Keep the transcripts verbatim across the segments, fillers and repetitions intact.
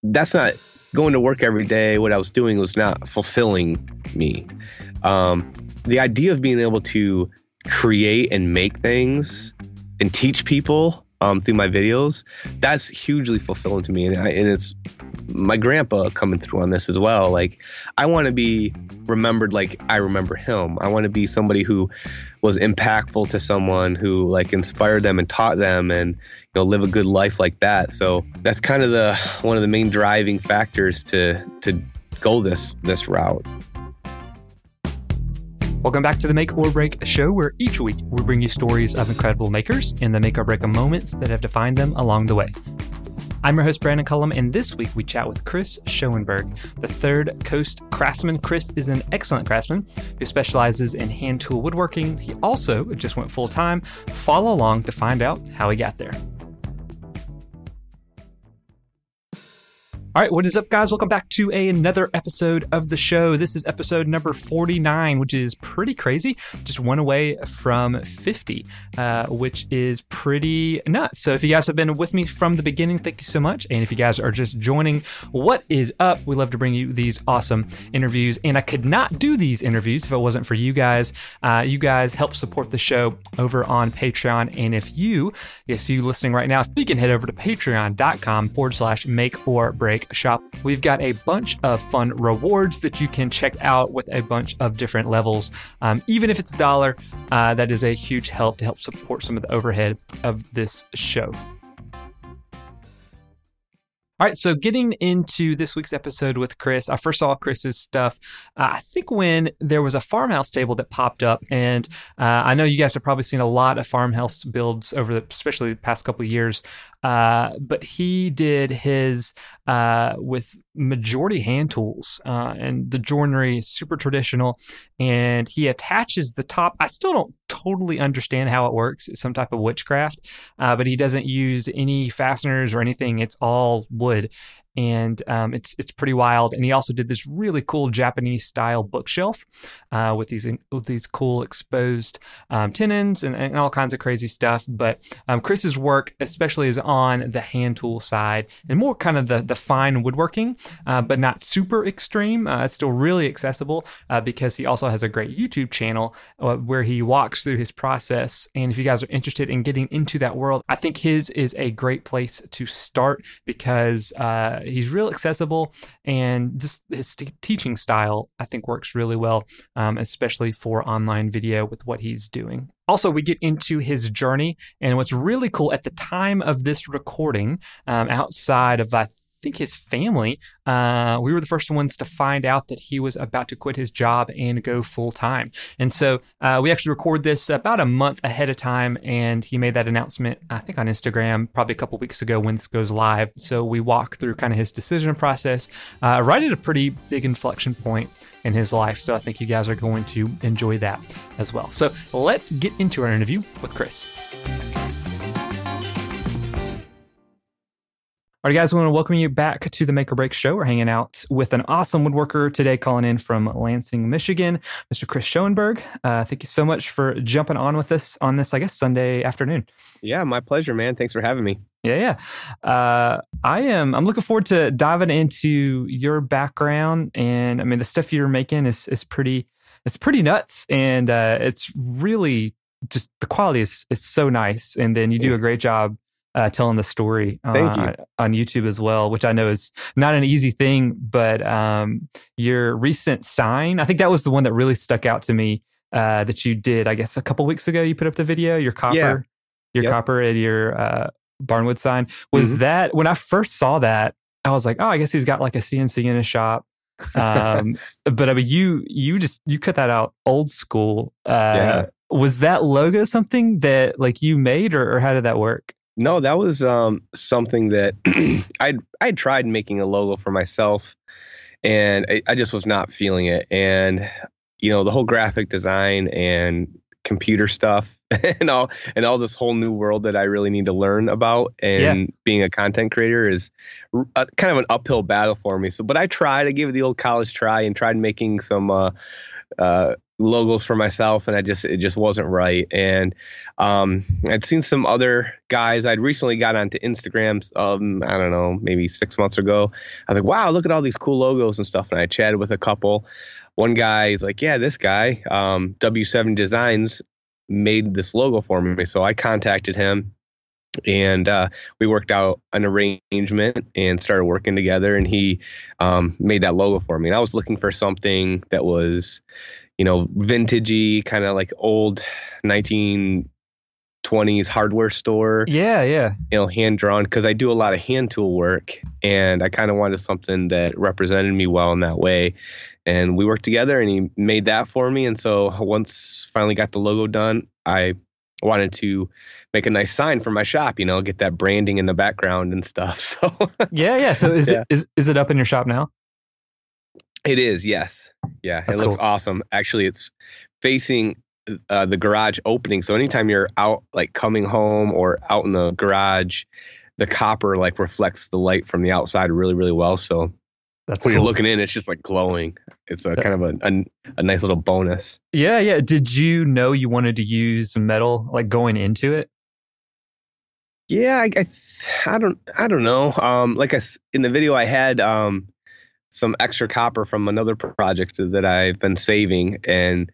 that's not going to work every day. What I was doing was not fulfilling me. Um, the idea of being able to create and make things and teach people um, through my videos, that's hugely fulfilling to me. And, I, and it's my grandpa coming through on this as well. Like, I want to be remembered like I remember him. I want to be somebody who was impactful to someone, who like inspired them and taught them, and you know, live a good life like that. So that's kind of the one of the main driving factors to to go this this route. Welcome back to the Make or Break show, where each week we bring you stories of incredible makers and the make or break moments that have defined them along the way. I'm your host, Brandon Cullum, and this week we chat with Chris Schoenberg, the Third Coast craftsman. Chris is an excellent craftsman who specializes in hand tool woodworking. He also just went full time. Follow along to find out how he got there. All right, what is up, guys? Welcome back to a, another episode of the show. This is episode number forty-nine, which is pretty crazy. Just one away from fifty, uh, which is pretty nuts. So if you guys have been with me from the beginning, thank you so much. And if you guys are just joining, what is up? We love to bring you these awesome interviews. And I could not do these interviews if it wasn't for you guys. Uh, you guys help support the show over on Patreon. And if you, yes, you listening right now, you can head over to patreon.com forward slash make or break shop. We've got a bunch of fun rewards that you can check out with a bunch of different levels. Um, even if it's a dollar, uh, that is a huge help to help support some of the overhead of this show. All right, so getting into this week's episode with Chris, I first saw Chris's stuff, uh, I think when there was a farmhouse table that popped up, and uh, I know you guys have probably seen a lot of farmhouse builds over the, especially the past couple of years, uh, but he did his uh, with majority hand tools, uh, and the joinery is super traditional, and he attaches the top. I still don't totally understand how it works. It's some type of witchcraft, uh, but he doesn't use any fasteners or anything. It's all wood. And um, it's it's pretty wild. And he also did this really cool Japanese style bookshelf uh, with these with these cool exposed um, tenons and, and all kinds of crazy stuff. But um, Chris's work, especially, is on the hand tool side and more kind of the the fine woodworking, uh, but not super extreme. Uh, it's still really accessible uh, because he also has a great YouTube channel uh, where he walks through his process. And if you guys are interested in getting into that world, I think his is a great place to start because uh, he's real accessible, and just his st- teaching style, I think, works really well, um, especially for online video with what he's doing. Also, we get into his journey, and what's really cool at the time of this recording, um, outside of, I think, his family, uh, we were the first ones to find out that he was about to quit his job and go full time. And so uh, we actually record this about a month ahead of time, and he made that announcement, I think, on Instagram probably a couple weeks ago when this goes live. So we walk through kind of his decision process, uh, right at a pretty big inflection point in his life. So I think you guys are going to enjoy that as well. So let's get into our interview with Chris. All right, guys, we want to welcome you back to the Make or Break show. We're hanging out with an awesome woodworker today, calling in from Lansing, Michigan, Mister Chris Schoenberg. Uh, thank you so much for jumping on with us on this, I guess, Sunday afternoon. Yeah, my pleasure, man. Thanks for having me. Yeah, yeah. Uh, I am. I'm looking forward to diving into your background, and I mean, the stuff you're making is is pretty. It's pretty nuts, and uh, it's really just the quality is is so nice, and then you do a great job Uh, telling the story uh, Thank you. on YouTube as well, which I know is not an easy thing, but um, your recent sign, I think that was the one that really stuck out to me uh, that you did, I guess, a couple weeks ago. You put up the video, your copper, Yeah. your Yep. copper and your uh, barnwood sign. Was Mhm. that, when I first saw that, I was like, oh, I guess he's got like a C N C in his shop. Um, but I mean, you, you just, you cut that out old school. Uh, Yeah. Was that logo something that like you made, or, or how did that work? No, that was um, something that I'd I'd tried making a logo for myself, and I, I just was not feeling it. And you know, the whole graphic design and computer stuff and all and all this whole new world that I really need to learn about, and Yeah. being a content creator is a, kind of an uphill battle for me. So, but I tried. I gave it the old college try and tried making some uh, uh, logos for myself, and I just it just wasn't right. And um, I'd seen some other guys. I'd recently got onto Instagram. Um, I don't know, maybe six months ago. I was like, wow, look at all these cool logos and stuff. And I chatted with a couple. One guy is like, yeah, this guy, um, W seven Designs, made this logo for me. So I contacted him. And uh, we worked out an arrangement and started working together. And he um, made that logo for me. And I was looking for something that was, you know, vintagey, kind of like old nineteen twenties hardware store. Yeah, yeah. You know, hand drawn, because I do a lot of hand tool work, and I kind of wanted something that represented me well in that way. And we worked together, and he made that for me. And so once finally got the logo done, I wanted to make a nice sign for my shop, you know, get that branding in the background and stuff. So yeah, yeah. So is yeah. it is is it up in your shop now? It is, yes. Yeah, That's it looks cool. awesome. Actually, it's facing uh, the garage opening. So anytime you're out, like coming home or out in the garage, the copper like reflects the light from the outside really, really well. So That's when cool. you're looking in, it's just like glowing. It's a kind of a, a a nice little bonus. Yeah, yeah. Did you know you wanted to use metal like going into it? Yeah, I, I, I don't, I don't know. Um, like I s- in the video, I had um some extra copper from another project that I've been saving, and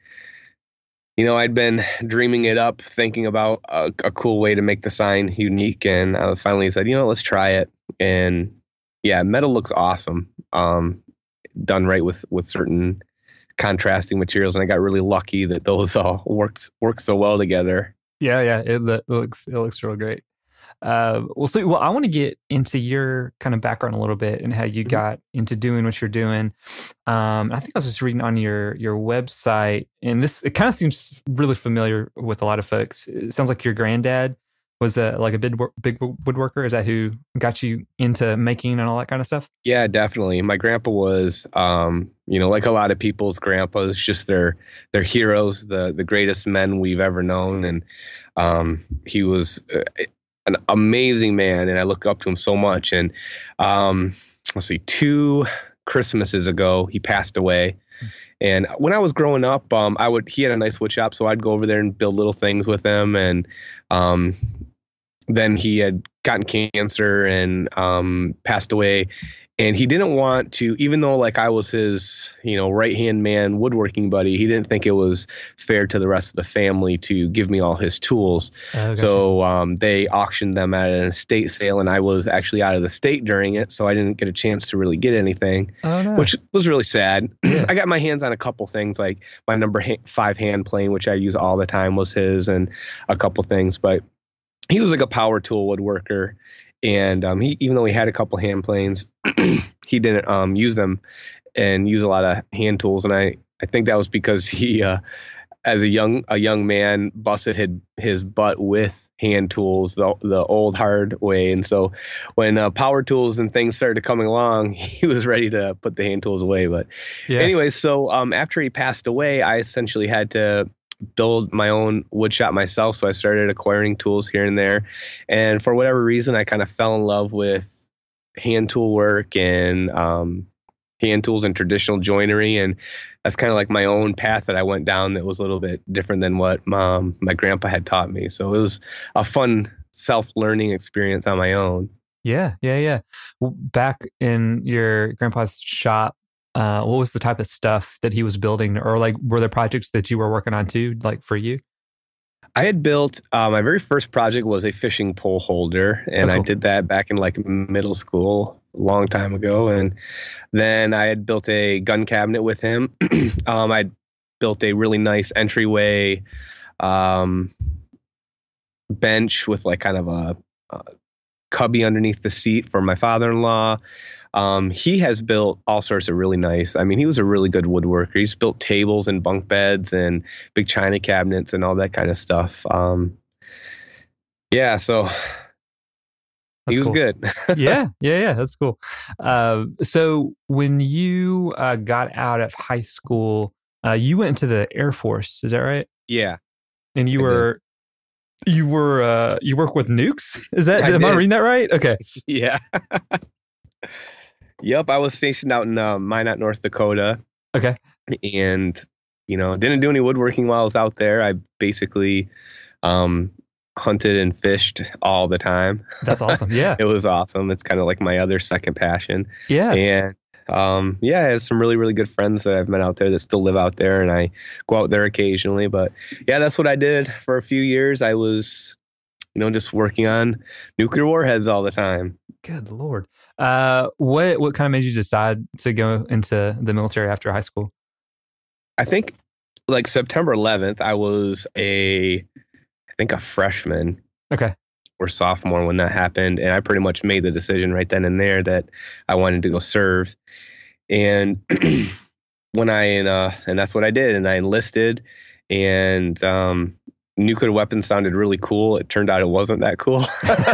you know, I'd been dreaming it up, thinking about a, a cool way to make the sign unique, and I finally said, you know, let's try it. And yeah, metal looks awesome. Um, done right with with certain contrasting materials, and I got really lucky that those all worked worked so well together. Yeah, yeah. It, lo- it looks it looks real great. Uh, well, so well, I want to get into your kind of background a little bit and how you Mhm. got into doing what you're doing. Um, I think I was just reading on your your website, and this it kind of seems really familiar with a lot of folks. It sounds like your granddad was a like a big wo- big woodworker. Is that who got you into making and all that kind of stuff? Yeah, definitely. My grandpa was, um, you know, like a lot of people's grandpas, just their their heroes, the the greatest men we've ever known, and um, he was uh, an amazing man, and I look up to him so much. And um, let's see, two Christmases ago, he passed away. And when I was growing up, um, I would he had a nice wood shop, so I'd go over there and build little things with him. And um, then he had gotten cancer and um, passed away. And he didn't want to, even though like I was his, you know, right hand man woodworking buddy, he didn't think it was fair to the rest of the family to give me all his tools. Oh, gotcha. So um, they auctioned them at an estate sale, and I was actually out of the state during it, so I didn't get a chance to really get anything, Oh, no. which was really sad. Yeah. I got my hands on a couple things, like my number ha- five hand plane, which I use all the time, was his, and a couple things. But he was like a power tool woodworker. And um, he, even though he had a couple hand planes, he didn't um, use them and use a lot of hand tools. And I, I think that was because he, uh, as a young a young man, busted his, his butt with hand tools the the old hard way. And so when uh, power tools and things started coming along, he was ready to put the hand tools away. But Yeah. anyway, so um, after he passed away, I essentially had to build my own wood shop myself. So I started acquiring tools here and there. And for whatever reason, I kind of fell in love with hand tool work and um, hand tools and traditional joinery. And that's kind of like my own path that I went down that was a little bit different than what mom, my grandpa had taught me. So it was a fun self-learning experience on my own. Yeah, yeah, yeah. Well, back in your grandpa's shop, uh, what was the type of stuff that he was building, or like were there projects that you were working on too, like for you? I had built, uh, my very first project was a fishing pole holder, and Oh, cool. I did that back in like middle school, a long time ago. And then I had built a gun cabinet with him. um, I built a really nice entryway um, bench with like kind of a, a cubby underneath the seat for my father-in-law. Um, he has built all sorts of really nice. I mean, he was a really good woodworker. He's built tables and bunk beds and big china cabinets and all that kind of stuff. Um, yeah, so That's he was cool. good. yeah, yeah, yeah. That's cool. Uh, so when you uh, got out of high school, uh, you went into the Air Force. Is that right? Yeah, And you I did. were you were uh, you work with nukes. Is that I am I did. reading that right? Okay. yeah. Yep, I was stationed out in uh, Minot, North Dakota, Okay. and you know, didn't do any woodworking while I was out there. I basically um, hunted and fished all the time. That's awesome. Yeah. It was awesome. It's kind of like my other second passion. Yeah. And um, yeah, I have some really, really good friends that I've met out there that still live out there, and I go out there occasionally. But yeah, that's what I did for a few years. I was, you know, just working on nuclear warheads all the time. Good Lord. Uh, what what kind of made you decide to go into the military after high school? I think like September eleventh, I was a, I think a freshman. Okay. Or sophomore when that happened. And I pretty much made the decision right then and there that I wanted to go serve. And when I, uh, and that's what I did. And I enlisted, and um, nuclear weapons sounded really cool. It turned out it wasn't that cool.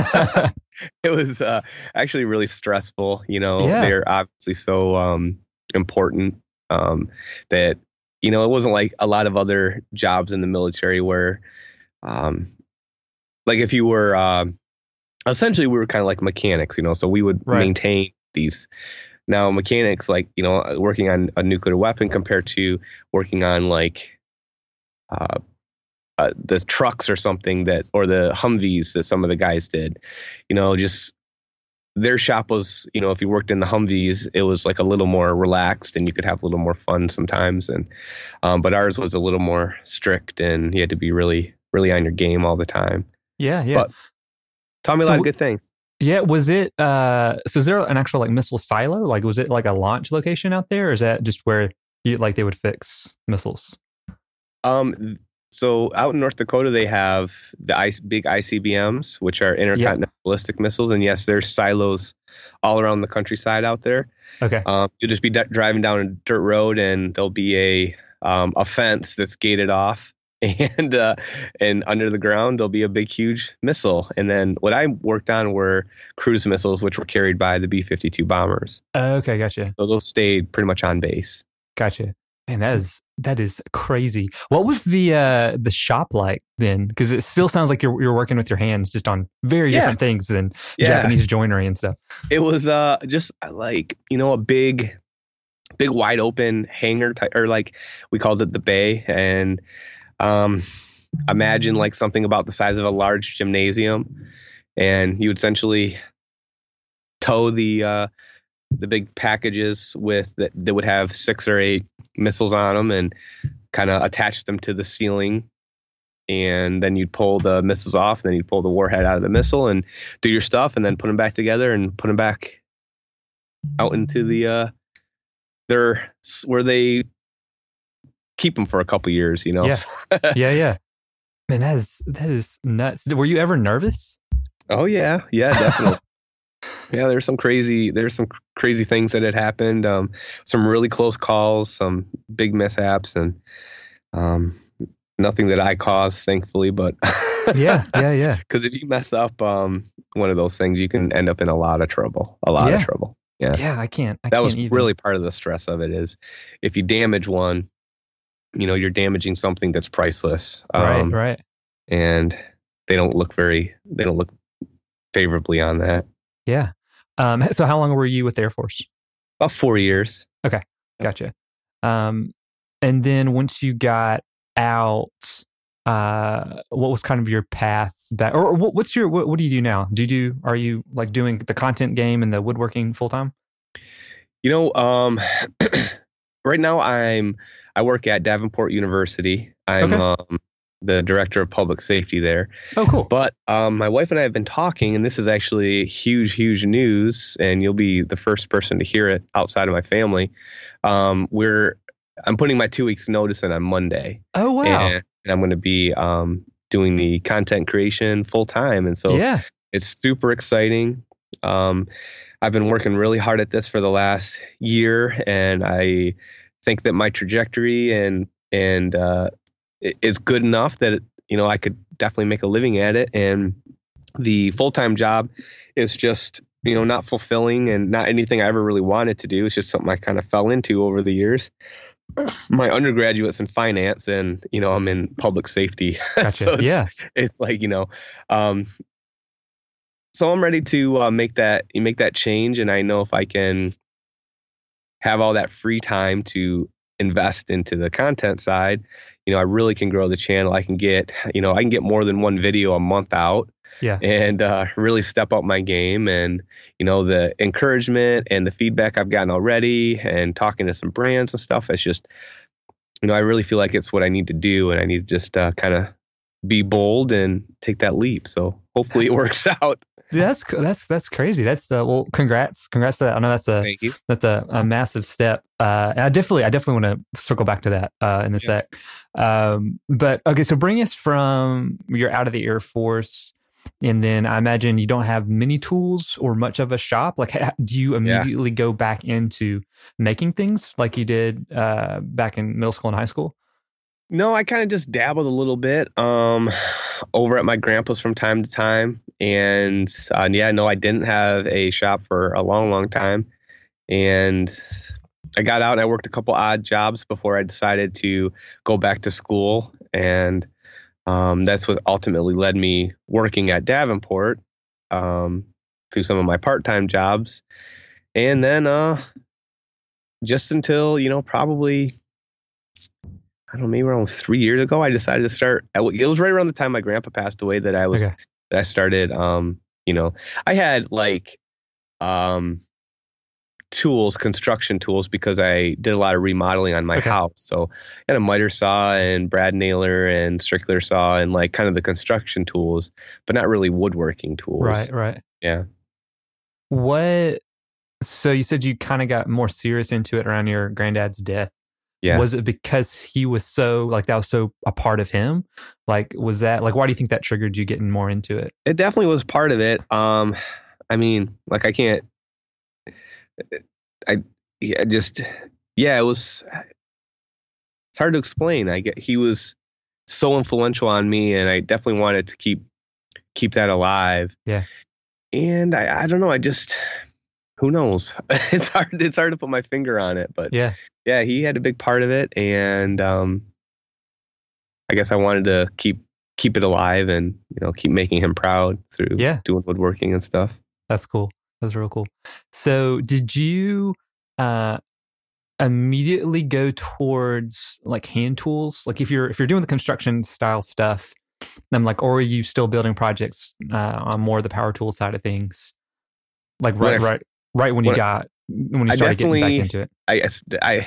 It was uh, actually really stressful. You know, yeah. They're obviously so um, important um, that, you know, it wasn't like a lot of other jobs in the military where, um, like if you were, um, essentially we were kind of like mechanics, you know, so we would right. maintain these. Now mechanics, like, you know, working on a nuclear weapon compared to working on like uh, uh, the trucks or something that, or the Humvees that some of the guys did, you know, just their shop was, you know, if you worked in the Humvees, it was like a little more relaxed and you could have a little more fun sometimes. And, um, but ours was a little more strict, and you had to be really, really on your game all the time. Yeah, yeah. But taught me a so, lot of good things. Yeah, was it, uh, so is there an actual like missile silo? Like, was it like a launch location out there, or is that just where you, like they would fix missiles? Um, so out in North Dakota, they have the ice, big I C B Ms, which are intercontinental yep. ballistic missiles. And yes, there's silos all around the countryside out there. Okay. Um, you'll just be d- driving down a dirt road, and there'll be a, um, a fence that's gated off. And uh, and under the ground, there'll be a big, huge missile. And then what I worked on were cruise missiles, which were carried by the B fifty-two bombers. Uh, okay, gotcha. So those stayed pretty much on base. Gotcha. Man, that is that is crazy. What was the uh, the shop like then? Because it still sounds like you're you're working with your hands, just on very yeah. different things than yeah. Japanese joinery and stuff. It was uh just like, you know, a big, big wide open hangar type, or like we called it the bay, and Um, imagine like something about the size of a large gymnasium, and you would essentially tow the uh, the big packages with that, that would have six or eight missiles on them, and kind of attach them to the ceiling. And then you'd pull the missiles off, and then you'd pull the warhead out of the missile and do your stuff, and then put them back together and put them back out into the uh, their where they keep them for a couple years, you know. Yeah, yeah, yeah. Man, that is that is nuts. Were you ever nervous? Oh yeah, yeah, definitely. Yeah, there's some crazy, there's some crazy things that had happened. Um, some really close calls, some big mishaps, and um, nothing that I caused, thankfully. But yeah, yeah, yeah. Because if you mess up um, one of those things, you can end up in a lot of trouble. A lot yeah. of trouble. Yeah, yeah. I can't. I that can't was either. really part of the stress of it. Is if you damage one, you know, you're damaging something that's priceless. Um, right, right. And they don't look very, they don't look favorably on that. Yeah. Um, so how long were you with the Air Force? About four years. Okay. Gotcha. Um, and then once you got out, uh, what was kind of your path back, or, or what, what's your, what, what do you do now? Do you do, are you like doing the content game and the woodworking full time? You know, um, right now I'm, I work at Davenport University. I'm okay. um, the director of public safety there. Oh, cool. But um, my wife and I have been talking, and this is actually huge, huge news, and you'll be the first person to hear it outside of my family. Um, we're I'm putting my two weeks notice in on Monday. Oh, wow. And, and I'm going to be um, doing the content creation full time. And so yeah. it's super exciting. Um, I've been working really hard at this for the last year, and I think that my trajectory and and uh, is good enough that, you know, I could definitely make a living at it. And the full-time job is just, you know, not fulfilling and not anything I ever really wanted to do. It's just something I kind of fell into over the years. My undergraduate's in finance, and, you know, I'm in public safety. Gotcha. So it's, yeah. it's like, you know, um, so I'm ready to uh, make that make that change. And I know if I can have all that free time to invest into the content side, you know, I really can grow the channel. I can get, you know, I can get more than one video a month out. Yeah. And uh, really step up my game. And, you know, the encouragement and the feedback I've gotten already and talking to some brands and stuff, it's just, you know, I really feel like it's what I need to do. And I need to just uh, kind of be bold and take that leap. So hopefully it works out. That's that's that's crazy. That's uh, well, congrats, congrats to that. I know that's a Thank you. that's a, a massive step. Uh, and I definitely, I definitely want to circle back to that uh, in a Yeah. sec. Um, but okay, so bring us from you're out of the Air Force, and then I imagine you don't have many tools or much of a shop. Like, ha- do you immediately go back into making things like you did uh, back in middle school and high school? No, I kind of just dabbled a little bit um, over at my grandpa's from time to time. And uh, yeah, no, I didn't have a shop for a long, long time. And I got out and I worked a couple odd jobs before I decided to go back to school. And um, that's what ultimately led me working at Davenport um, through some of my part-time jobs. And then uh, just until, you know, probably... I don't know, maybe around three years ago, I decided to start. It was right around the time my grandpa passed away that I was Okay. that I started. Um, you know, I had like um, tools, construction tools, because I did a lot of remodeling on my Okay. house. So I had a miter saw and brad nailer and circular saw and like kind of the construction tools, but not really woodworking tools. Right, right. Yeah. What? So you said you kind of got more serious into it around your granddad's death. Yeah. Was it because he was so, like, that was so a part of him? Like, was that, like, why do you think that triggered you getting more into it? It definitely was part of it. Um, I mean, like I can't, I, I just, yeah, it was, it's hard to explain. I get, he was so influential on me, and I definitely wanted to keep, keep that alive. Yeah. And I, I don't know. I just, who knows? It's hard, it's hard to put my finger on it, but Yeah. yeah, he had a big part of it. And, um, I guess I wanted to keep, keep it alive and, you know, keep making him proud through Yeah. doing woodworking and stuff. That's cool. That's real cool. So did you uh, immediately go towards like hand tools? Like if you're, if you're doing the construction style stuff, I'm like, or are you still building projects uh, on more of the power tool side of things? Like right, When I- right, right when you when I- got, when you I started getting back definitely- into it. I, I,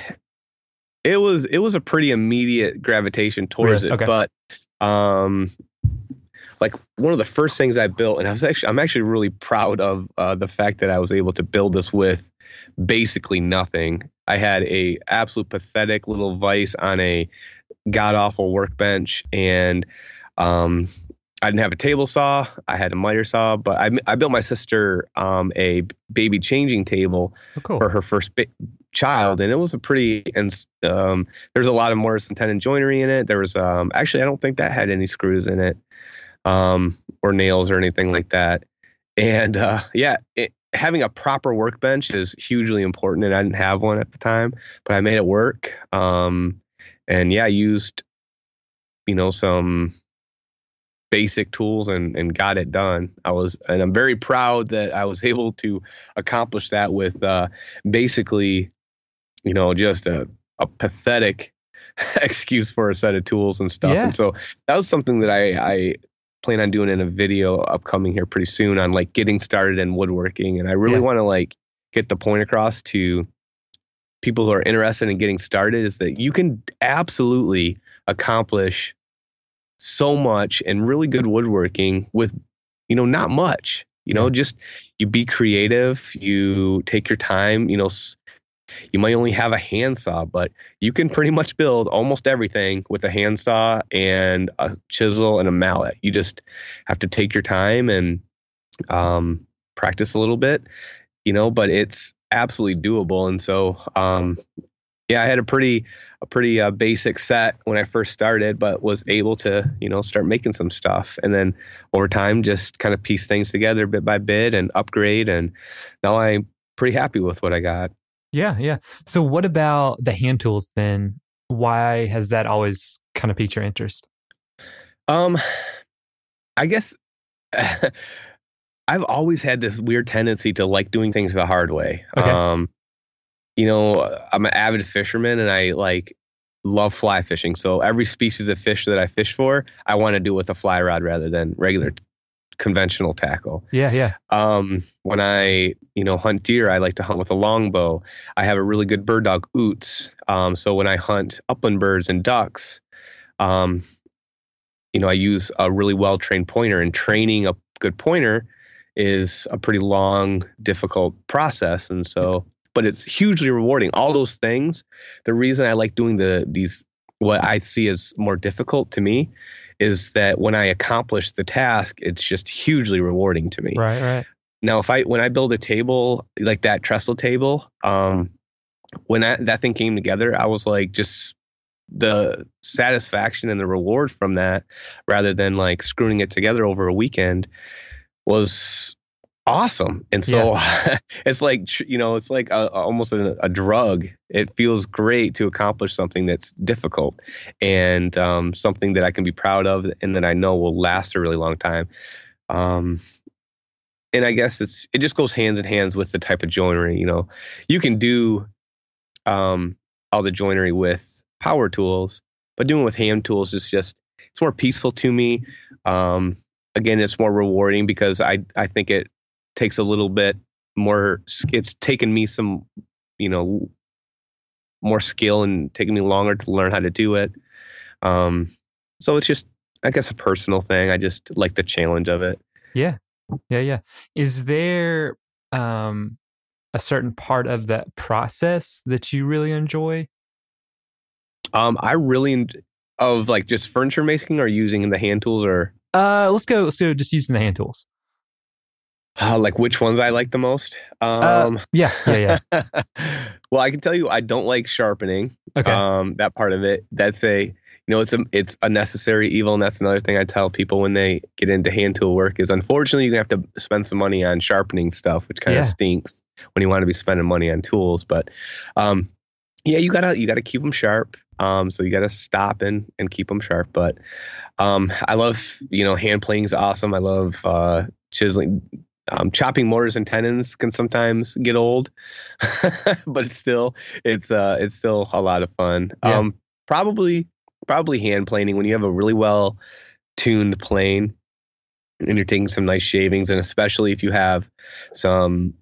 it was, it was a pretty immediate gravitation towards Really? it, Okay. but, um, like one of the first things I built, and I was actually, I'm actually really proud of uh, the fact that I was able to build this with basically nothing. I had a absolute pathetic little vise on a god awful workbench, and um, I didn't have a table saw. I had a miter saw, but I, I built my sister um, a baby changing table Oh, cool. for her first ba- child, and it was a pretty, and um, there's a lot of mortise and tenon joinery in it. There was um, actually, I don't think that had any screws in it, um, or nails or anything like that. And uh, yeah, it, having a proper workbench is hugely important, and I didn't have one at the time, but I made it work. Um, and yeah, I used, you know, some basic tools and, and got it done. I was, and I'm very proud that I was able to accomplish that with uh, basically, you know, just a, a pathetic excuse for a set of tools and stuff. Yeah. And so that was something that I, I plan on doing in a video upcoming here pretty soon on like getting started in woodworking. And I really Yeah. want to like get the point across to people who are interested in getting started is that you can absolutely accomplish so much and really good woodworking with, you know, not much, you know, Yeah. just you be creative, you take your time, you know, s- you might only have a handsaw, but you can pretty much build almost everything with a handsaw and a chisel and a mallet. You just have to take your time and um, practice a little bit, you know, but it's absolutely doable. And so, um, yeah, I had a pretty, a pretty uh, basic set when I first started, but was able to, you know, start making some stuff. And then over time, just kind of piece things together bit by bit and upgrade. And now I'm pretty happy with what I got. Yeah, yeah. So what about the hand tools then? Why has that always kind of piqued your interest? Um, I guess I've always had this weird tendency to like doing things the hard way. Okay. Um, you know, I'm an avid fisherman and I like love fly fishing. So every species of fish that I fish for, I want to do with a fly rod rather than regular conventional tackle. Yeah, yeah. Um, when I, you know, hunt deer, I like to hunt with a longbow. I have a really good bird dog, Oots. Um, so when I hunt upland birds and ducks, um, you know, I use a really well-trained pointer, and training a good pointer is a pretty long, difficult process. And so, but it's hugely rewarding. All those things, the reason I like doing the, these, what I see as more difficult to me is that when I accomplish the task, it's just hugely rewarding to me. Right, right. Now, if I, when I build a table like that trestle table, um, when I, that thing came together, I was like, just the satisfaction and the reward from that, rather than like screwing it together over a weekend, was awesome. And so yeah. it's like, you know, it's like a, almost a, a drug. It feels great to accomplish something that's difficult, and um, something that I can be proud of and that I know will last a really long time. Um, and I guess it's, it just goes hands in hands with the type of joinery. You know, you can do um, all the joinery with power tools, but doing it with hand tools is just, it's more peaceful to me. Um, again, it's more rewarding because I, I think it takes a little bit more, it's taken me some, you know, more skill and taken me longer to learn how to do it. Um, so it's just, I guess, a personal thing. I just like the challenge of it. Yeah. Yeah. Yeah. Is there um, a certain part of that process that you really enjoy? Um, I really, of like just furniture making or using the hand tools, or? Uh, let's go, let's go just using the hand tools. Uh, like which ones I like the most? Um, uh, yeah, yeah, yeah. Well, I can tell you, I don't like sharpening. Okay. Um, that part of it. That's a, you know, it's a, it's a necessary evil, and that's another thing I tell people when they get into hand tool work is, unfortunately, you're gonna have to spend some money on sharpening stuff, which kind of yeah. stinks when you want to be spending money on tools. But, um, yeah, you gotta you gotta keep them sharp. Um, so you gotta stop and and keep them sharp. But, um, I love, you know, hand planing is awesome. I love uh, chiseling. Um, chopping mortars and tenons can sometimes get old, but it's still it's uh it's still a lot of fun. Yeah. Um, probably probably hand planing when you have a really well tuned plane and you're taking some nice shavings, and especially if you have some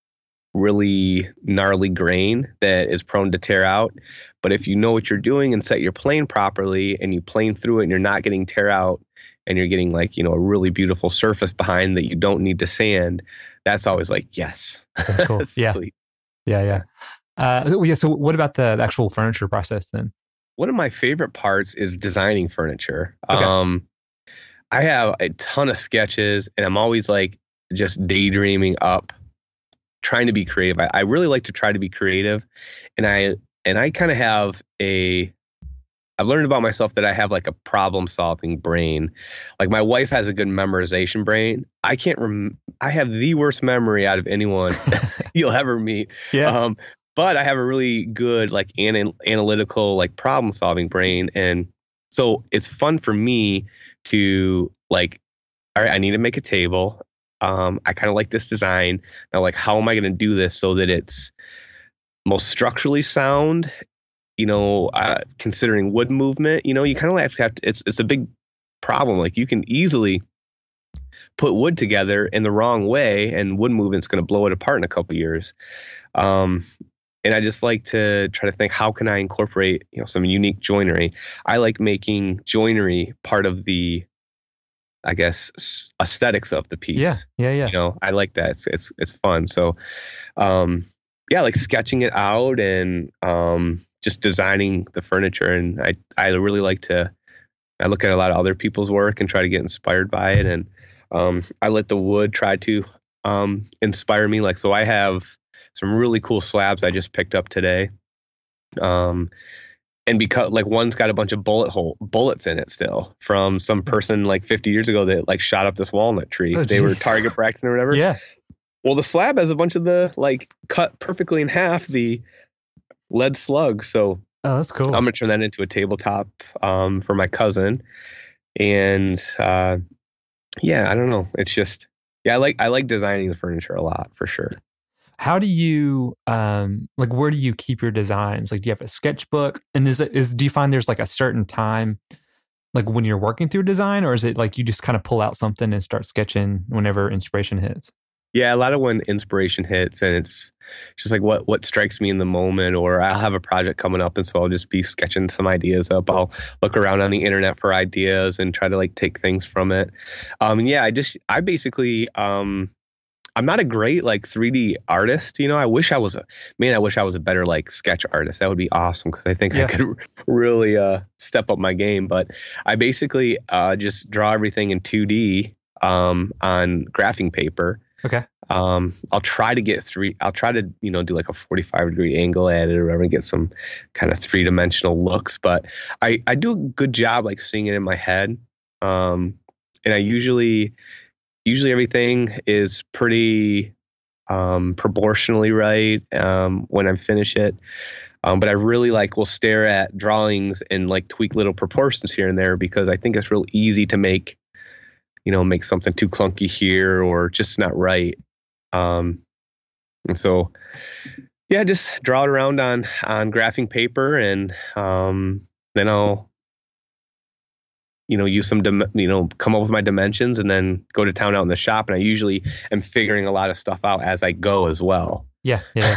really gnarly grain that is prone to tear out. But if you know what you're doing and set your plane properly and you plane through it and you're not getting tear out, and you're getting like, you know, a really beautiful surface behind that you don't need to sand, that's always like, yes. That's cool. yeah. Sweet. Yeah. Yeah. Uh, yeah. So what about the actual furniture process then? One of my favorite parts is designing furniture. Okay. Um, I have a ton of sketches, and I'm always like just daydreaming up, trying to be creative. I, I really like to try to be creative. And I, and I kind of have a, I've learned about myself that I have like a problem solving brain. Like my wife has a good memorization brain. I can't rem- I have the worst memory out of anyone you'll ever meet. Yeah. Um, but I have a really good like an- analytical, like problem solving brain. And so it's fun for me to like, all right, I need to make a table. Um, I kind of like this design. Now, like, how am I going to do this so that it's most structurally sound? You know, uh, considering wood movement, you know, you kind of have to have to, it's, it's a big problem. Like you can easily put wood together in the wrong way and wood movement's going to blow it apart in a couple of years. Um, and I just like to try to think, how can I incorporate, you know, some unique joinery? I like making joinery part of the, I guess, aesthetics of the piece. Yeah. Yeah. Yeah. You know, I like that. It's, it's, it's fun. So, um, yeah, like sketching it out and, um, just designing the furniture. And I, I really like to, I look at a lot of other people's work and try to get inspired by it. And um, I let the wood try to um, inspire me. Like, so I have some really cool slabs I just picked up today. Um, and because like one's got a bunch of bullet hole bullets in it still from some person like fifty years ago that like shot up this walnut tree. Oh, they were target practicing or whatever. Yeah. Well, the slab has a bunch of the like cut perfectly in half the lead slugs. So oh, that's cool. I'm gonna turn that into a tabletop um, for my cousin. And uh, yeah, I don't know. It's just yeah, I like I like designing the furniture a lot for sure. How do you um like where do you keep your designs? Like do you have a sketchbook? And is it is do you find there's like a certain time like when you're working through design, or is it like you just kind of pull out something and start sketching whenever inspiration hits? Yeah, a lot of when inspiration hits and it's just like what what strikes me in the moment, or I'll have a project coming up and so I'll just be sketching some ideas up. I'll look around on the internet for ideas and try to like take things from it. Um and yeah, I just I basically um I'm not a great like three D artist, you know. I wish I was a man, I wish I was a better like sketch artist. That would be awesome because I think Yeah. I could really uh step up my game, but I basically uh just draw everything in two D um on graphing paper. Okay. Um, I'll try to get three. I'll try to you know do like a forty-five degree angle at it or whatever and get some kind of three dimensional looks. But I I do a good job like seeing it in my head. Um, and I usually usually everything is pretty um, proportionally right um, when I finish it. Um, but I really like will stare at drawings and like tweak little proportions here and there because I think it's real easy to make. You know, make something too clunky here or just not right. Um, and so, yeah, just draw it around on on graphing paper, and um, then I'll, you know, use some, dim- you know, come up with my dimensions, and then go to town out in the shop. And I usually am figuring a lot of stuff out as I go as well. Yeah, yeah,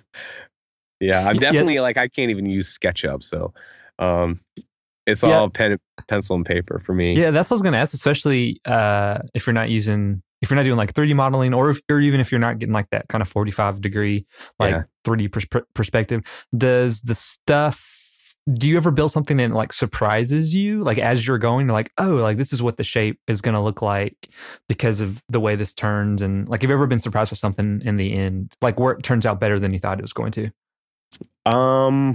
yeah. I'm Yeah. definitely like I can't even use SketchUp, so um, it's Yeah. all pen, pencil, and paper for me. yeah. That's what I was gonna ask, especially uh, if you're not using, if you're not doing like three D modeling, or if, or even if you're not getting like that kind of forty-five degree like Yeah. three D pers- perspective. Does the stuff? Do you ever build something that like surprises you, like as you're going, like, oh, like this is what the shape is going to look like because of the way this turns, and like, have you ever been surprised with something in the end, like where it turns out better than you thought it was going to? Um.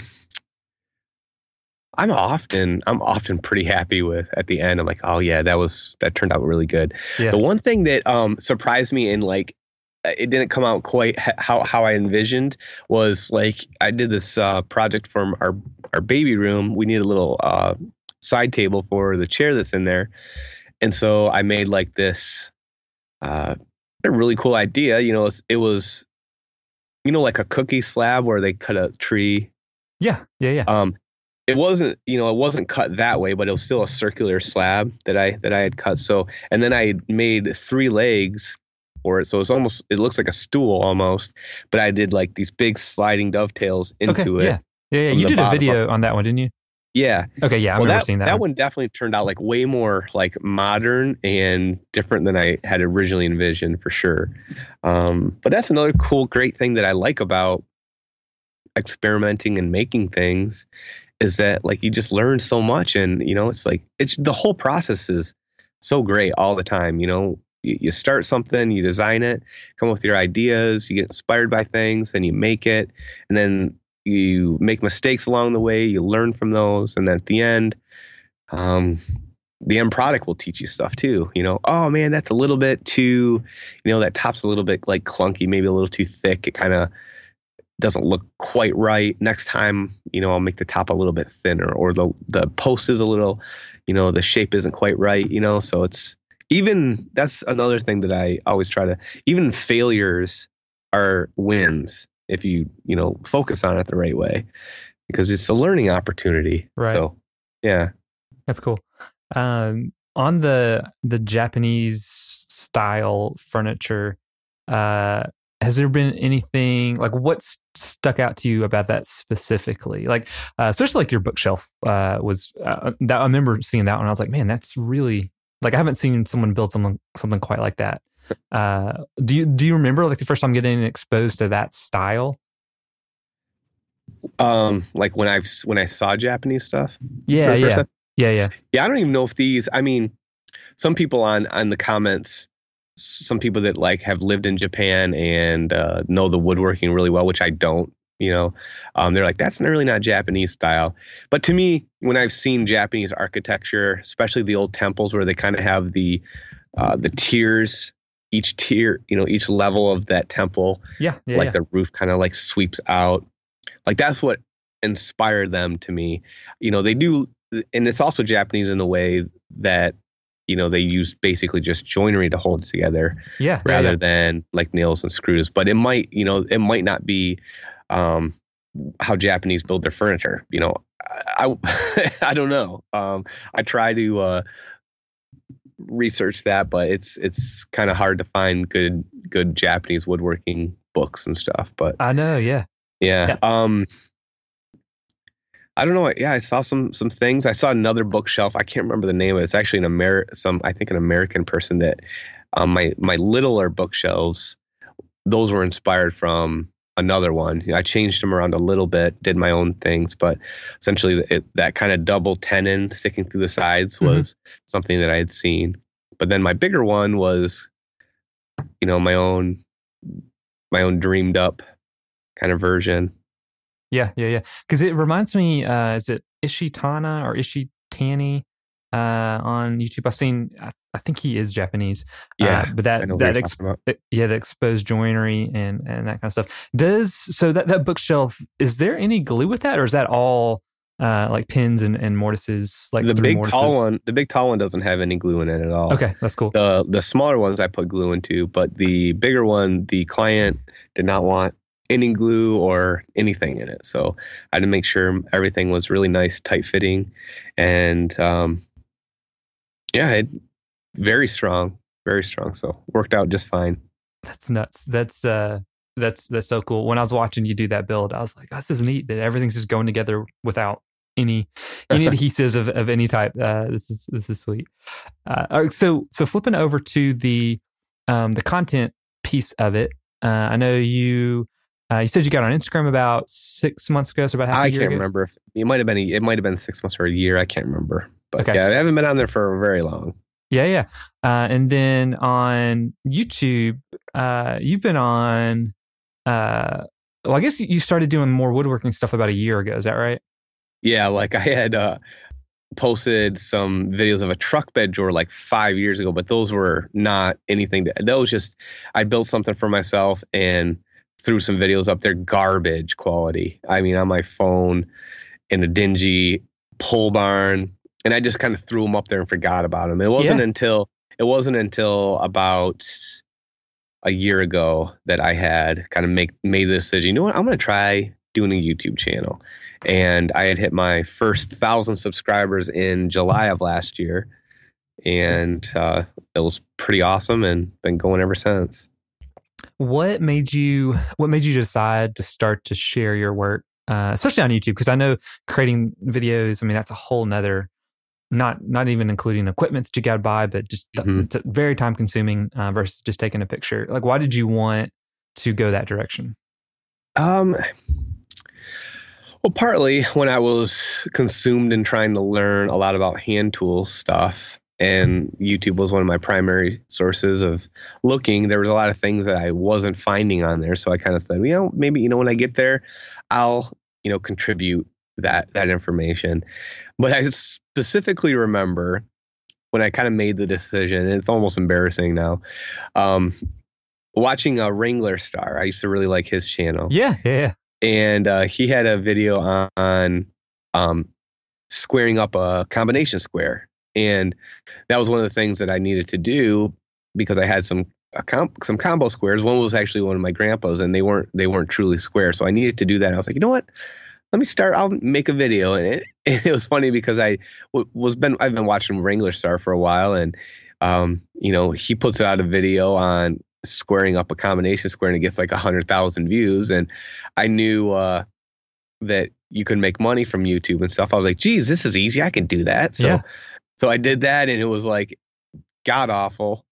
I'm often I'm often pretty happy with at the end. I'm like, oh yeah, that was that turned out really good. Yeah. The one thing that um surprised me and like it didn't come out quite h- how how I envisioned was like I did this uh, project from our our baby room. We need a little uh, side table for the chair that's in there, and so I made like this uh, a really cool idea. You know, it was, it was you know like a cookie slab where they cut a tree. Yeah, yeah, yeah. Um, it wasn't, you know, it wasn't cut that way, but it was still a circular slab that I that I had cut. So, and then I made three legs for it, so it's almost it looks like a stool almost. But I did like these big sliding dovetails into okay, it. yeah, yeah, yeah. from You the did a bottom video on that one, didn't you? Yeah. Okay, yeah, I well, remember that seeing that. that one. one definitely turned out like way more like modern and different than I had originally envisioned for sure. Um, but that's another cool, great thing that I like about experimenting and making things. Is that like you just learn so much, and you know it's like it's the whole process is so great all the time. You know, you, you start something, you design it, come up with your ideas, you get inspired by things, then you make it, and then you make mistakes along the way, you learn from those, and then at the end, um, the end product will teach you stuff too. You know, oh man, that's a little bit too, you know, that top's a little bit like clunky, maybe a little too thick. It kind of doesn't look quite right. Next time, you know, I'll make the top a little bit thinner, or the the post is a little, you know, the shape isn't quite right, you know. So it's even that's another thing that I always try to, even failures are wins if you, you know, focus on it the right way, because it's a learning opportunity. Right. So, yeah. That's cool. Um, on the the Japanese style furniture, uh, has there been anything like what's stuck out to you about that specifically? Like, uh, especially like your bookshelf uh, was. Uh, that, I remember seeing that one. I was like, man, that's really like I haven't seen someone build something something quite like that. Uh, do you do you remember like the first time getting exposed to that style? Um, like when I've when I saw Japanese stuff. Yeah, for the first yeah, time. yeah, yeah. Yeah, I don't even know if these. I mean, some people on on the comments. Some people that like have lived in Japan and uh, know the woodworking really well, which I don't, you know, um, they're like, that's really not Japanese style. But to me, when I've seen Japanese architecture, especially the old temples where they kind of have the uh, the tiers, each tier, you know, each level of that temple, Yeah, yeah, like yeah. the roof kind of like sweeps out. Like that's what inspired them to me. You know, they do. And it's also Japanese in the way that you know, they use basically just joinery to hold it together Yeah. rather yeah, yeah. than like nails and screws. But it might, you know, it might not be um, how Japanese build their furniture. You know, I I, I don't know. Um, I try to uh, research that, but it's it's kind of hard to find good good Japanese woodworking books and stuff. But I know. Yeah. yeah. Yeah. Um, I don't know. Yeah, I saw some some things. I saw another bookshelf. I can't remember the name of it. It's actually an Amer some I think an American person that um, my my littler bookshelves. Those were inspired from another one. I changed them around a little bit, did my own things, but essentially it, that kind of double tenon sticking through the sides was mm-hmm. something that I had seen. But then my bigger one was, you know, my own my own dreamed up kind of version. Yeah, yeah, yeah. Because it reminds me, uh, is it Ishitana or Ishitani uh, on YouTube? I've seen. I, I think he is Japanese. Yeah, uh, but that that ex- it, yeah, the exposed joinery and and that kind of stuff. Does so that that bookshelf? Is there any glue with that, or is that all uh, like pins and, and mortises? Like the big mortises? tall one, the big tall one doesn't have any glue in it at all. Okay, that's cool. The the smaller ones I put glue into, but the bigger one, the client did not want any glue or anything in it. So I had to make sure everything was really nice, tight fitting. And um, yeah, it very strong, very strong. So worked out just fine. That's nuts. That's, uh, that's, that's so cool. When I was watching you do that build, I was like, oh, this is neat that everything's just going together without any, any adhesives of, of any type. Uh, this is, this is sweet. Uh, all right, so, so flipping over to the, um, the content piece of it. Uh, I know you, Uh, you said you got on Instagram about six months ago, so about half a I year can't ago? remember. If, it might have been. It might have been six months or a year. I can't remember. But okay. yeah, I haven't been on there for very long. Yeah, yeah. Uh, and then on YouTube, uh, you've been on. Uh, well, I guess you started doing more woodworking stuff about a year ago. Is that right? Yeah, like I had uh, posted some videos of a truck bed drawer like five years ago, but those were not anything. To, that was just I built something for myself and threw some videos up there, garbage quality. I mean, on my phone in a dingy pole barn, and I just kind of threw them up there and forgot about them. It wasn't yeah. until it wasn't until about a year ago that I had kind of make made the decision. You know what? I'm going to try doing a YouTube channel, and I had hit my first thousand subscribers in July of last year, and uh, it was pretty awesome, and been going ever since. What made you what made you decide to start to share your work, uh, especially on YouTube? Because I know creating videos, I mean, that's a whole nother, not not even including equipment that you got to buy, but just mm-hmm. it's very time consuming uh, versus just taking a picture. Like, why did you want to go that direction? Um, well, partly when I was consumed in trying to learn a lot about hand tool stuff. And YouTube was one of my primary sources of looking. There was a lot of things that I wasn't finding on there. So I kind of said, you know, maybe, you know, when I get there, I'll, you know, contribute that, that information. But I specifically remember when I kind of made the decision, and it's almost embarrassing now, um, watching a Wrangler Star. I used to really like his channel. Yeah. Yeah. And uh, he had a video on, on um, squaring up a combination square. And that was one of the things that I needed to do because I had some a comp, some combo squares. One was actually one of my grandpa's, and they weren't they weren't truly square. So I needed to do that. I was like, you know what? Let me start. I'll make a video. And it, it was funny because I was been I've been watching Wrangler Star for a while, and um, you know, he puts out a video on squaring up a combination square, and it gets like a hundred thousand views. And I knew uh, that you could make money from YouTube and stuff. I was like, geez, this is easy. I can do that. So. Yeah. So I did that, and it was like god awful.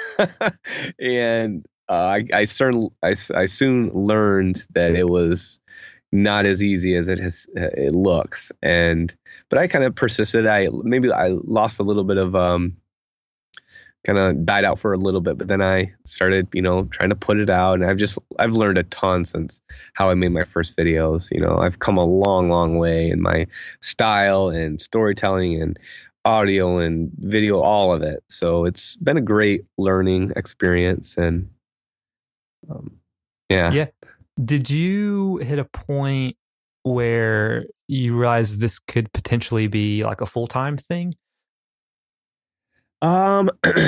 and uh, I, I, certain, I, I soon learned that it was not as easy as it has it looks. And but I kind of persisted. I maybe I lost a little bit of um, kind of died out for a little bit, but then I started, you know, trying to put it out, and I've just I've learned a ton since how I made my first videos. You know, I've come a long, long way in my style and storytelling and audio and video, all of it. So it's been a great learning experience. And um, yeah. Yeah. Did you hit a point where you realized this could potentially be like a full-time thing? Um,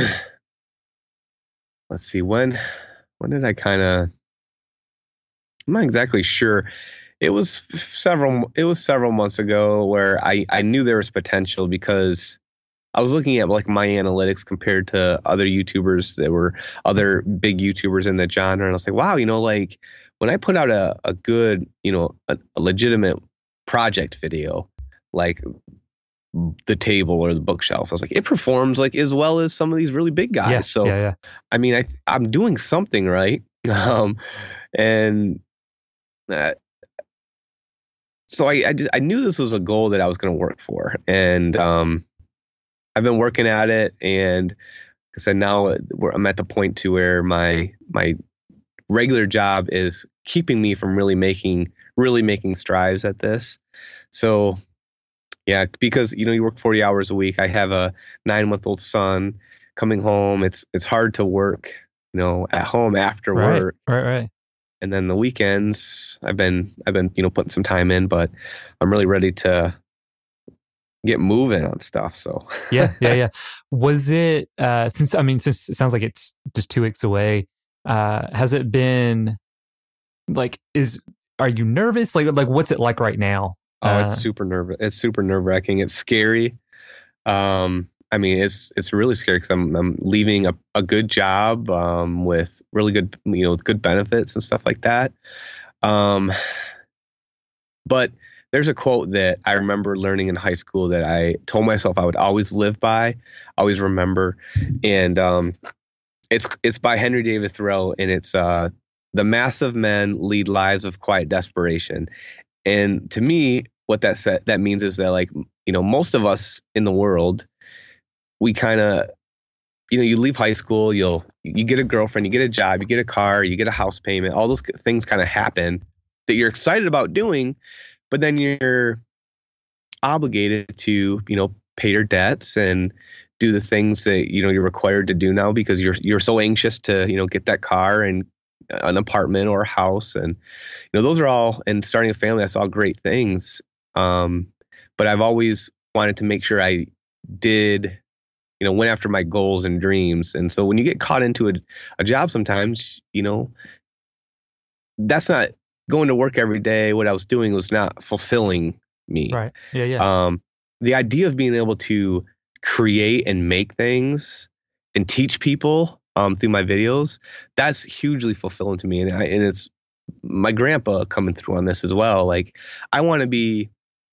let's see when when did I kind of I'm not exactly sure. It was several it was several months ago where I I knew there was potential because I was looking at like my analytics compared to other YouTubers that were other big YouTubers in the genre, and I was like, wow, you know, like when I put out a a good, you know, a, a legitimate project video, like the table or the bookshelf, I was like, it performs like as well as some of these really big guys. Yeah, so yeah, yeah. I mean, I I'm doing something right, um, and uh, so I I, just, I knew this was a goal that I was going to work for, and um, I've been working at it, and like I said, now we're, I'm at the point to where my my regular job is keeping me from really making really making strides at this. So yeah, because you know you work forty hours a week. I have a nine month old son coming home. It's it's hard to work, you know, at home after Right, work. right, right. And then the weekends, I've been I've been you know putting some time in, but I'm really ready to get moving on stuff. So yeah, yeah, yeah. Was it uh, since I mean since it sounds like it's just two weeks away? Uh, has it been like is are you nervous? Like like what's it like right now? oh, Uh, it's super nerve it's super nerve wracking. It's scary. Um, I mean, it's it's really scary because I'm I'm leaving a, a good job um, with really good you know with good benefits and stuff like that. Um, but there's a quote that I remember learning in high school that I told myself I would always live by, always remember, and um, it's it's by Henry David Thoreau, and it's uh, the massive men lead lives of quiet desperation. And to me, what that said that means is that like you know most of us in the world, we kind of, you know, you leave high school, you'll, you get a girlfriend, you get a job, you get a car, you get a house payment, all those things kind of happen that you're excited about doing, but then you're obligated to, you know, pay your debts and do the things that, you know, you're required to do now because you're, you're so anxious to, you know, get that car and an apartment or a house. And, you know, those are all, and starting a family, that's all great things. Um, but I've always wanted to make sure I did, you know, went after my goals and dreams. And so when you get caught into a, a job sometimes, you know, that's not going to work every day. What I was doing was not fulfilling me. right. Yeah, yeah. Um, the idea of being able to create and make things and teach people um, through my videos, that's hugely fulfilling to me. And, I, and it's my grandpa coming through on this as well. Like, I want to be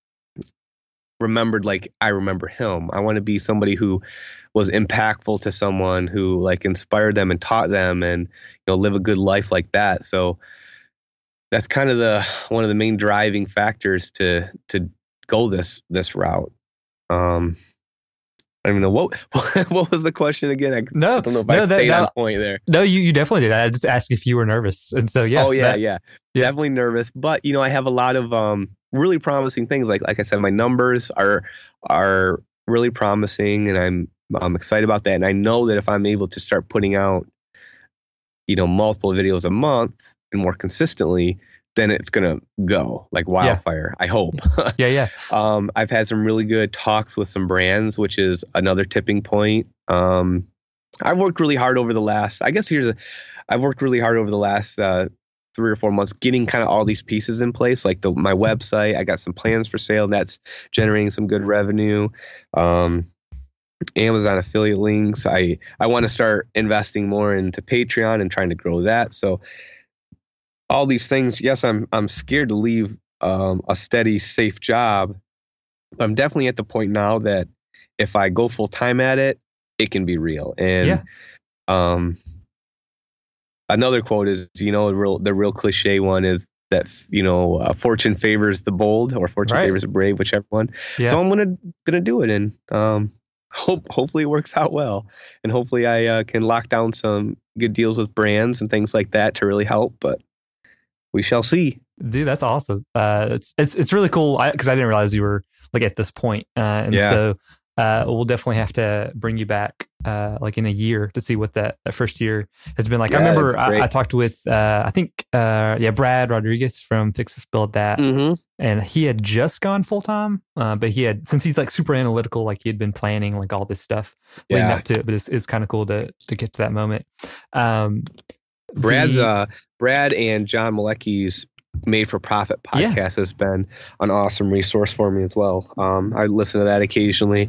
remembered like I remember him. I want to be somebody who was impactful to someone, who like inspired them and taught them and, you know, live a good life like that. So that's kind of the one of the main driving factors to to go this this route. Um, I don't even know what what was the question again. I, No, I don't know if no, I that- stayed that- on point there. No, you, you definitely did. I just asked if you were nervous, and so yeah. oh yeah, that- yeah, yeah. definitely nervous. But you know, I have a lot of um really promising things. Like like I said, my numbers are are really promising, and I'm I'm excited about that. And I know that if I'm able to start putting out, you know, multiple videos a month and more consistently, then it's gonna go like wildfire. I hope. Yeah, yeah. Um, I've had some really good talks with some brands, which is another tipping point. Um, I've worked really hard over the last, I guess here's a, I've worked really hard over the last uh, three or four months getting kind of all these pieces in place, like the my website. I got some plans for sale that's generating some good revenue. Um, Amazon affiliate links. I, I want to start investing more into Patreon and trying to grow that. So all these things, yes, I'm I'm scared to leave um, a steady, safe job. But I'm definitely at the point now that if I go full time at it, it can be real. And Yeah. um, another quote is, you know, the real the real cliche one is that, you know, uh, fortune favors the bold, or fortune Right. favors the brave, whichever one. Yeah. So I'm gonna gonna do it, and um, hope hopefully it works out well, and hopefully I uh, can lock down some good deals with brands and things like that to really help. But we shall see. Dude, that's awesome. Uh, it's it's it's really cool because I, I didn't realize you were like at this point. Uh, and Yeah. so uh, we'll definitely have to bring you back uh, like in a year to see what that, that first year has been like. Yeah, I remember that'd be I, I great. talked with, uh, I think, uh, yeah, Brad Rodriguez from Fix This Build That. Mm-hmm. And he had just gone full time, uh, but he had, since he's like super analytical, like he had been planning like all this stuff leading Yeah. up to it. But it's, it's kind of cool to to get to that moment. Um, Brad's the- uh Brad and John Malecki's Made for Profit Yeah. podcast has been an awesome resource for me as well. Um, I listen to that occasionally,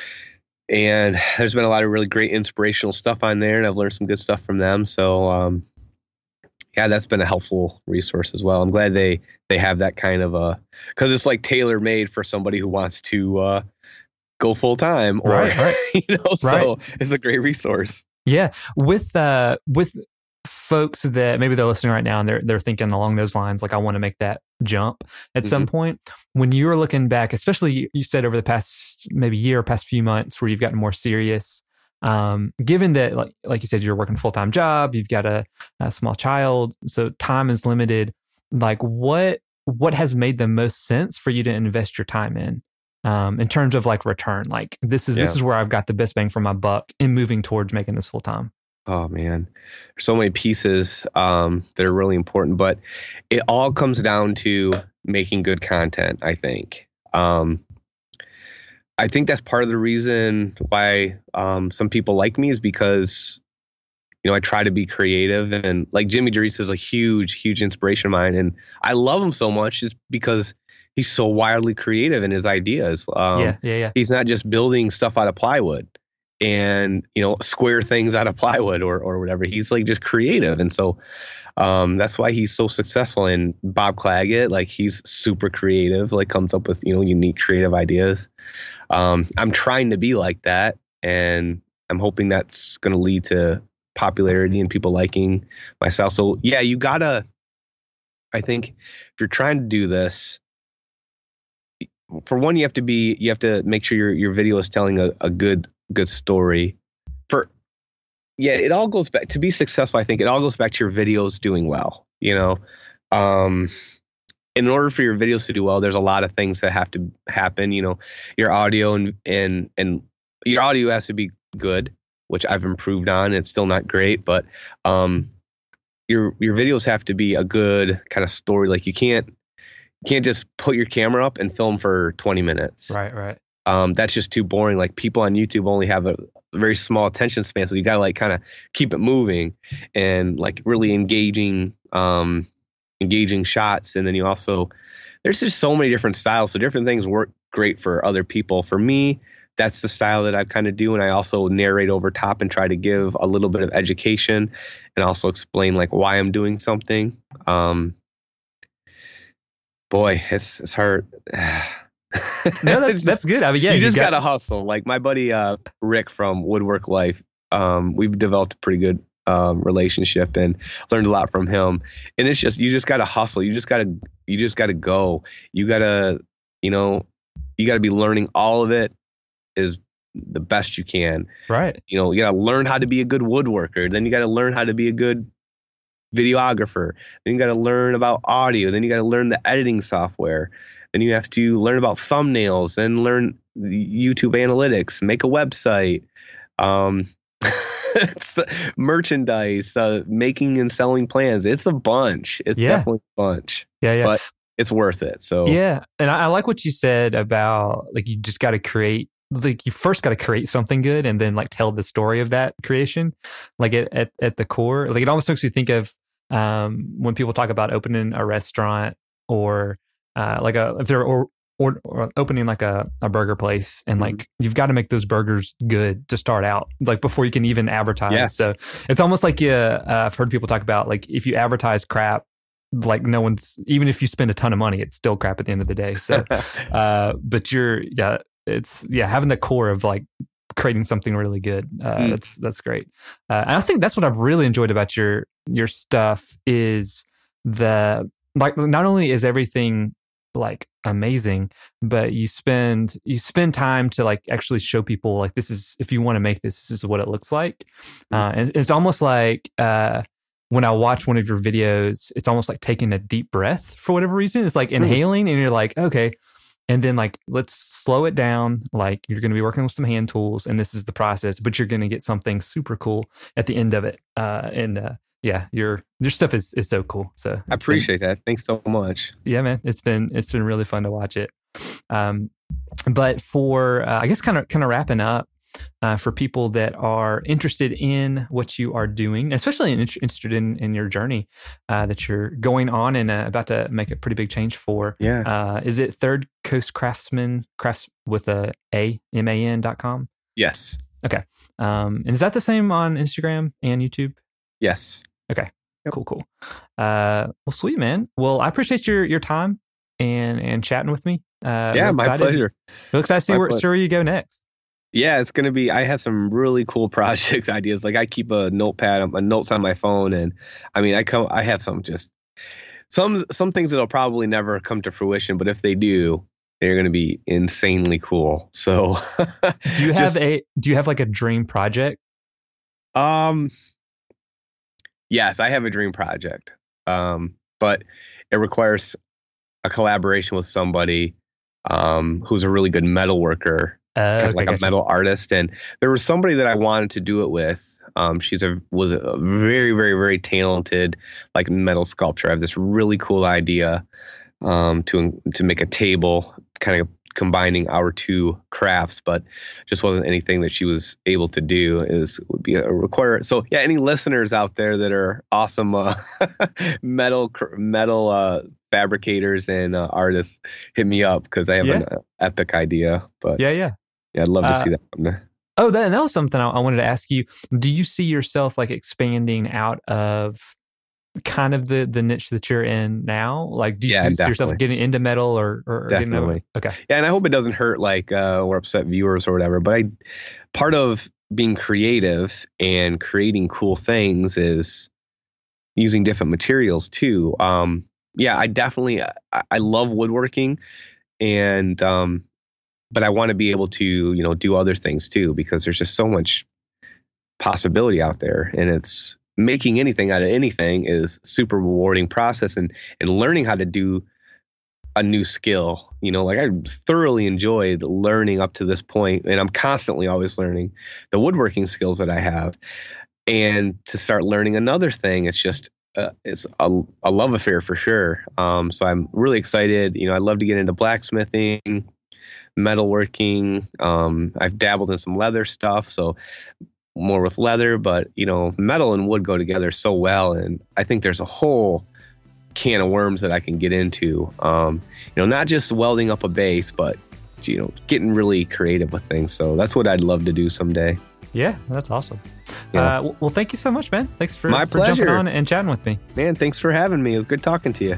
and there's been a lot of really great inspirational stuff on there, and I've learned some good stuff from them. So, um, yeah, that's been a helpful resource as well. I'm glad they they have that kind of a, because it's like tailor made for somebody who wants to uh, go full time, or Right, right. you know, so Right. it's a great resource. Yeah, with uh, with folks that maybe they're listening right now and they're they're thinking along those lines, like I want to make that jump at some point. When you're looking back, especially you said over the past maybe year, past few months, where you've gotten more serious. Um, given that, like like you said, you're working a full time job, you've got a, a small child, so time is limited. Like what what has made the most sense for you to invest your time in? Um, in terms of like return, like this is this Yeah. is where I've got the best bang for my buck in moving towards making this full time. Oh man, there's so many pieces um, that are really important, but it all comes down to making good content. I think. Um, I think that's part of the reason why um, some people like me is because, you know, I try to be creative, and like Jimmy Derice is a huge, huge inspiration of mine, and I love him so much just because he's so wildly creative in his ideas. Um, yeah, yeah, yeah. He's not just building stuff out of plywood and, you know, square things out of plywood or or whatever. He's like just creative, and so um, that's why he's so successful. And Bob Claggett, like he's super creative, like comes up with, you know, unique creative ideas. Um, I'm trying to be like that, and I'm hoping that's going to lead to popularity and people liking myself. So yeah, you gotta, I think if you're trying to do this, for one, you have to be, you have to make sure your, your video is telling a, a good, good story. For, yeah, it all goes back to be successful. I think it all goes back to your videos doing well, you know. Um, in order for your videos to do well, there's a lot of things that have to happen. You know, your audio and and and your audio has to be good, which I've improved on. It's still not great, but um, your your videos have to be a good kind of story. Like you can't you can't just put your camera up and film for twenty minutes. Right, right. Um, that's just too boring. Like people on YouTube only have a very small attention span, so you gotta like kind of keep it moving and like really engaging. Um, engaging shots. And then you also, there's just so many different styles. So different things work great for other people. For me, that's the style that I kind of do. And I also narrate over top and try to give a little bit of education and also explain like why I'm doing something. Um, boy, it's, it's hard. No, that's, that's good. I mean, yeah, you you just got- gotta hustle. Like my buddy, uh, Rick from Woodwork Life. Um, we've developed a pretty good um, relationship and learned a lot from him. And it's just, you just got to hustle. You just got to, you just got to go. You got to, you know, you got to be learning all of it is the best you can. Right. You know, you got to learn how to be a good woodworker. Then you got to learn how to be a good videographer. Then you got to learn about audio. Then you got to learn the editing software. Then you have to learn about thumbnails, then learn YouTube analytics, make a website. Um, it's merchandise, uh, making and selling plans. It's a bunch. It's Yeah. definitely a bunch, Yeah, yeah. but it's worth it. So Yeah. And I, I like what you said about like, you just got to create, like you first got to create something good and then like tell the story of that creation. Like at, at, at the core, like it almost makes me think of um, when people talk about opening a restaurant or uh, like a, if they're or, or, or opening like a, a burger place and like, mm-hmm. you've got to make those burgers good to start out, like before you can even advertise. Yes. So it's almost like, yeah, uh, I've heard people talk about like, if you advertise crap, like no one's, even if you spend a ton of money, it's still crap at the end of the day. So, uh, but you're, yeah, it's, yeah, having the core of like creating something really good. Uh, mm. That's, that's great. Uh, and I think that's what I've really enjoyed about your, your stuff is the, like, not only is everything like amazing, but you spend, you spend time to like actually show people like, this is, if you want to make this, this is what it looks like. Mm. Uh, and it's almost like, uh, when I watch one of your videos, it's almost like taking a deep breath for whatever reason. It's like inhaling and you're like, okay, and then like let's slow it down. Like you're going to be working with some hand tools, and this is the process, but you're going to get something super cool at the end of it. Uh, and uh, yeah, your your stuff is is so cool. So I appreciate been, that. Thanks so much. Yeah, man, it's been it's been really fun to watch it. Um, but for uh, I guess kind of kind of wrapping up. Uh, for people that are interested in what you are doing, especially in, interested in, in your journey uh, that you're going on and uh, about to make a pretty big change for. Yeah. Uh, is it Third Coast Craftsman, crafts with a A, M A N dot com? Yes. Okay. Um, and is that the same on Instagram and YouTube? Yes. Okay. Yep. Cool, cool. Uh, well, sweet, man. Well, I appreciate your your time and, and chatting with me. Uh, yeah, my pleasure. We're excited to see where, where you go next. Yeah, it's going to be, I have some really cool project ideas. Like I keep a notepad, a notes on my phone. And I mean, I come, I have some just some, some things that'll probably never come to fruition, but if they do, they're going to be insanely cool. So do you have just, a, do you have like a dream project? Um, yes, I have a dream project. Um, but it requires a collaboration with somebody, um, who's a really good metal worker. Uh, kind of okay, like gotcha. a metal artist, and there was somebody that I wanted to do it with. Um, she's a was a very very very talented like metal sculptor. I have this really cool idea um, to to make a table, kind of combining our two crafts, but just wasn't anything that she was able to do. Is would be a require. So yeah, any listeners out there that are awesome uh, metal metal uh, fabricators and uh, artists, hit me up because I have yeah. an uh, epic idea. But yeah, yeah. Yeah, I'd love to uh, see that one. Oh, that, that was something I, I wanted to ask you. Do you see yourself like expanding out of kind of the, the niche that you're in now? Like, do you yeah, see definitely. yourself getting into metal or, or definitely? Getting okay. Yeah, and I hope it doesn't hurt like uh, or upset viewers or whatever. But I, part of being creative and creating cool things is using different materials too. Um, yeah, I definitely I, I love woodworking, and um, but I want to be able to, you know, do other things too, because there's just so much possibility out there, and it's making anything out of anything is super rewarding process, and, and learning how to do a new skill, you know, like I thoroughly enjoyed learning up to this point, and I'm constantly always learning the woodworking skills that I have, and to start learning another thing, it's just, uh, it's a, a love affair for sure. Um, so I'm really excited. You know, I love to get into blacksmithing, metalworking. Um, I've dabbled in some leather stuff, so more with leather, but you know, metal and wood go together so well, and I think there's a whole can of worms that I can get into. Um, you know, not just welding up a base, but you know, getting really creative with things. So that's what I'd love to do someday. Yeah, that's awesome. Yeah. Uh, well, thank you so much, man. Thanks for, My for pleasure. jumping on and chatting with me. Man, thanks for having me. It was good talking to you.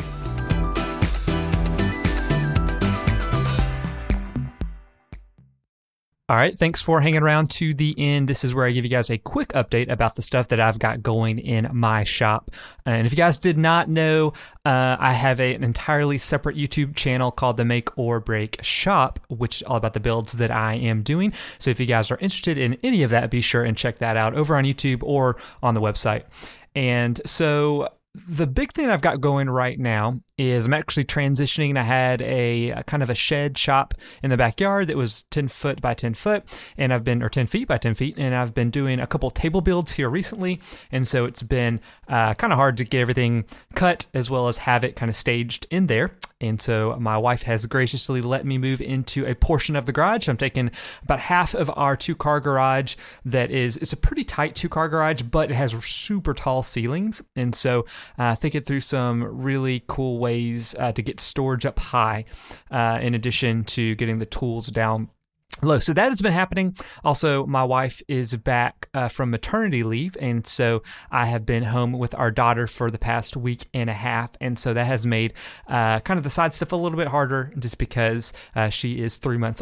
All right, thanks for hanging around to the end. This is where I give you guys a quick update about the stuff that I've got going in my shop. And if you guys did not know, uh, I have a, an entirely separate YouTube channel called the Make or Break Shop, which is all about the builds that I am doing. So if you guys are interested in any of that, be sure and check that out over on YouTube or on the website. And so the big thing I've got going right now is I'm actually transitioning. I had a, a kind of a shed shop in the backyard that was ten foot by ten foot, and I've been, or ten feet by ten feet, and I've been doing a couple table builds here recently. And so it's been uh, kind of hard to get everything cut as well as have it kind of staged in there. And so my wife has graciously let me move into a portion of the garage. I'm taking about half of our two car garage that is, it's a pretty tight two car garage, but it has super tall ceilings. And so uh, thinking through some really cool ways uh, to get storage up high, uh, in addition to getting the tools down low. So that has been happening. Also, my wife is back uh, from maternity leave, and so I have been home with our daughter for the past week and a half, and so that has made uh, kind of the side stuff a little bit harder just because uh, she is three months old.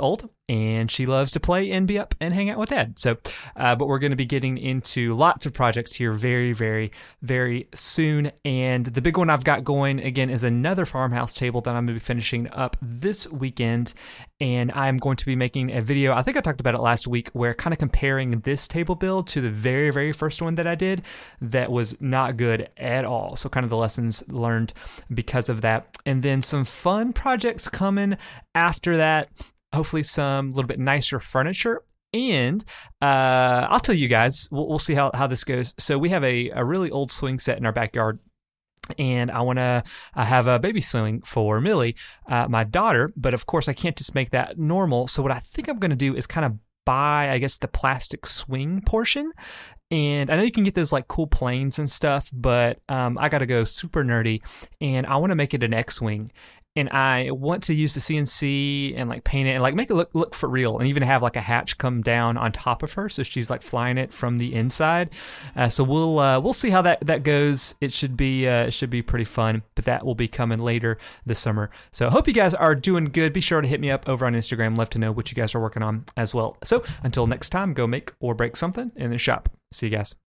and she loves to play and be up and hang out with Dad. So, uh, but we're going to be getting into lots of projects here very, very, very soon. And the big one I've got going again is another farmhouse table that I'm going to be finishing up this weekend. And I'm going to be making a video. I think I talked about it last week, where kind of comparing this table build to the very, very first one that I did that was not good at all. So kind of the lessons learned because of that. And then some fun projects coming after that. Hopefully some little bit nicer furniture. And uh, I'll tell you guys, we'll, we'll see how, how this goes. So we have a, a really old swing set in our backyard. And I want to uh, have a baby swing for Millie, uh, my daughter. But of course, I can't just make that normal. So what I think I'm going to do is kind of buy, I guess, the plastic swing portion. And I know you can get those like cool planes and stuff, but um, I got to go super nerdy. And I want to make it an X-Wing. And I want to use the C N C and like paint it and like make it look look for real, and even have like a hatch come down on top of her, so she's like flying it from the inside. Uh, so we'll uh, we'll see how that, that goes. It should be uh, it should be pretty fun, but that will be coming later this summer. So I hope you guys are doing good. Be sure to hit me up over on Instagram. Love to know what you guys are working on as well. So until next time, go make or break something in the shop. See you guys.